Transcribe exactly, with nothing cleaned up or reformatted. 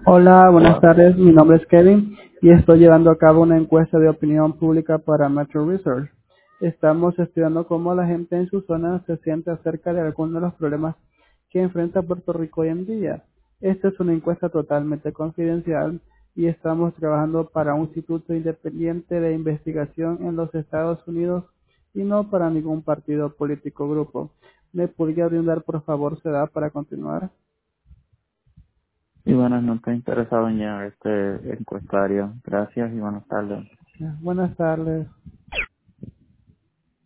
Hola, buenas tardes. Mi nombre es Kevin y estoy llevando a cabo una encuesta de opinión pública para Metro Research. Estamos estudiando cómo la gente en su zona se siente acerca de algunos de los problemas que enfrenta Puerto Rico hoy en día. Esta es una encuesta totalmente confidencial y estamos trabajando para un instituto independiente de investigación en los Estados Unidos y no para ningún partido político o grupo. ¿Me podría brindar por favor su edad para continuar? Y bueno, no estoy interesado en llenar este encuestario. Gracias y buenas tardes. Buenas tardes.